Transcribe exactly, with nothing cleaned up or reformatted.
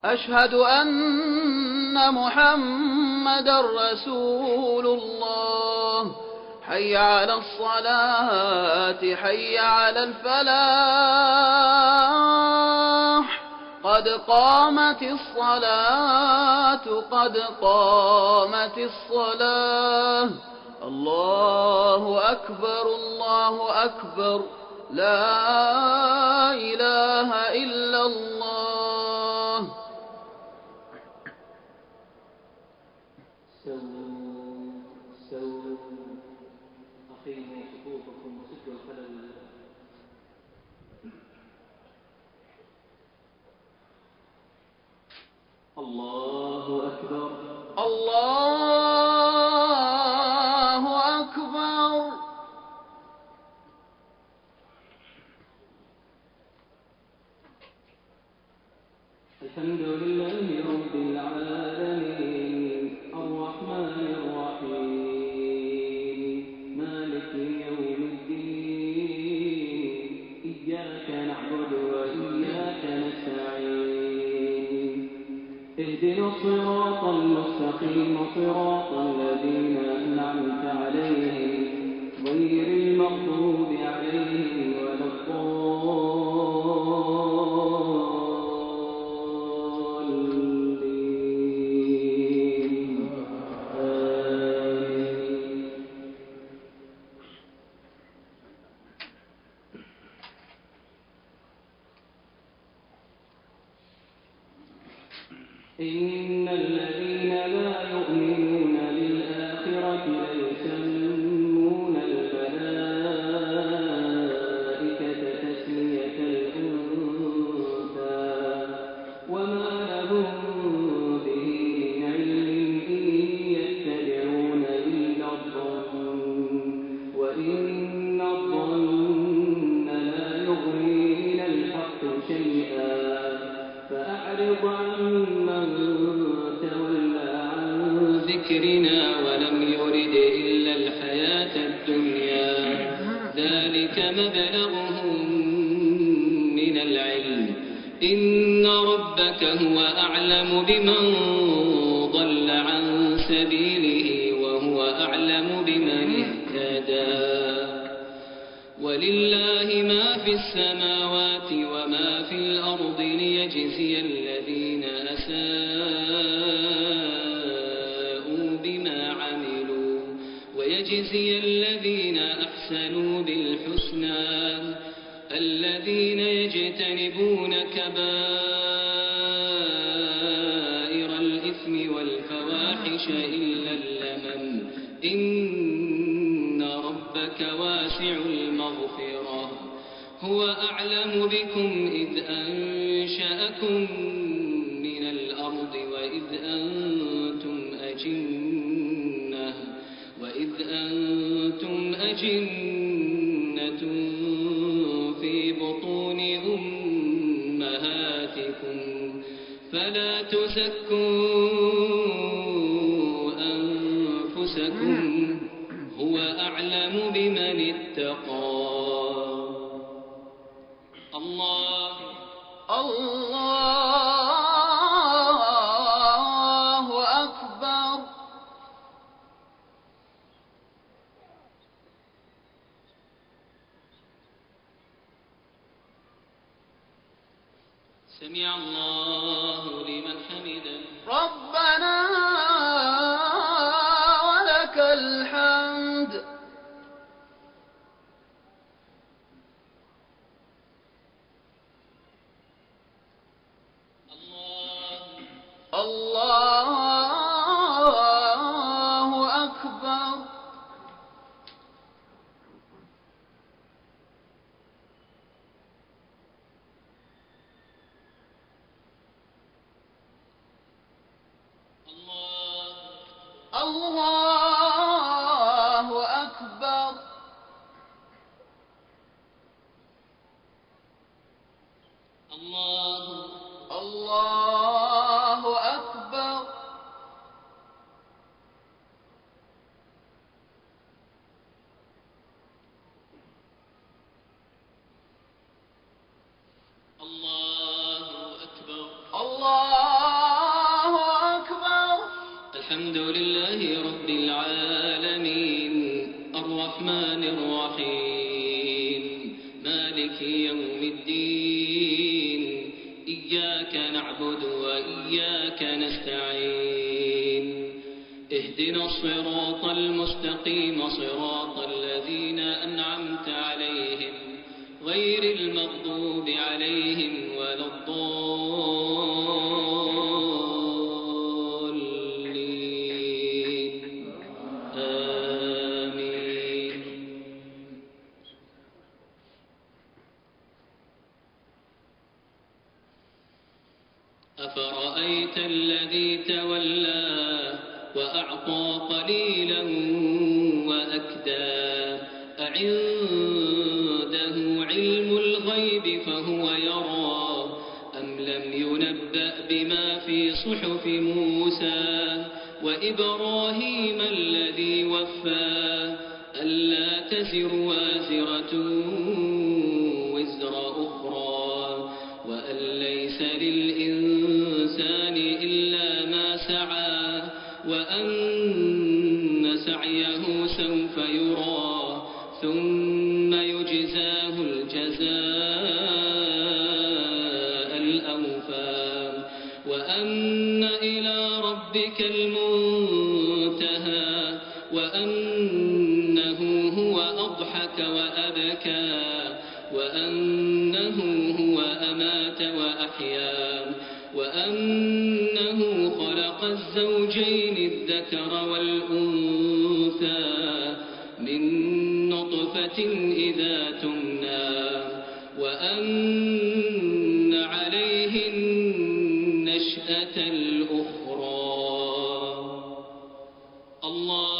أشهد أن محمدًا رسول الله. حي على الصلاة حي على الفلاح. قد قامت الصلاة قد قامت الصلاة. الله أكبر الله أكبر. لا إله إلا الله. سووا سووا أقيموا صفوفكم وسدوا الخلل. الله أكبر الله أكبر. الحمد لله رب العالمين الرحمن الرحيم مالك يوم الدين إياك نعبد وإياك نستعين اهدنا الصراط المستقيم صراط الذين أنعمت عليهم غير المغضوب عليهم ولا الضالين. آمين. إن الذين لا يؤمنون بالآخرة ليسمون الملائكة تسمية الأنثى وما لهم به من علم إن يتبعون إلا الظن وإن الظن لا يغني من الحق شيئا فأعرض عمن تولى عن ذكرنا ولم يرد إلا الحياة الدنيا ذلك مبلغهم من العلم إن ربك هو أعلم بمن ضل عن سبيله وهو أعلم بمن اهتدى ولله ما في السماوات وما في الأرض ليجزي الذين أساءوا بما عملوا ويجزي الذين أحسنوا بالحسنى الذين يجتنبون كبائر الإثم والفواحش إلا اللمم إن ربك واسع المغفرة هو أعلم بكم إذ أنشأكم من الأرض وإذ أنتم أجنة وإذ أنتم أجنة في بطون أمهاتكم فلا تزكوا أنفسكم هو أعلم بمن اتقى. الله الله أكبر. سمع الله لمن حمده ربنا ولك الحمد. الله أكبر. الله أكبر. الله الله أكبر. الله أكبر. الله الحمد لله رب العالمين الرحمن الرحيم مالك يوم الدين إياك نعبد وإياك نستعين اهدنا الصراط المستقيم صراط الذين أنعمت عليهم غير المغضوب عليهم ولا الضالين آمين. أفرأيت الذي تولى وأعطى قليلا وأكدى أعنده علم الغيب فهو يرى أم لم ينبأ بما في صحف موسى وإبراهيم الذي وفى ألا تزر وازرة وزر أخرى وأن ليس للإنسان إلا ما سعى وأن سعيه سوف يرى ثم يجزاه الجزاء الأوفى وأن إلى ربك المنتهى وأنه هو أضحك وأبكى وأنه هو أمات وأحيا وأنه خلق الزوجين الذكر والأنثى من نطفة إذا تمنى وأن عليه النشأة الأخرى. الله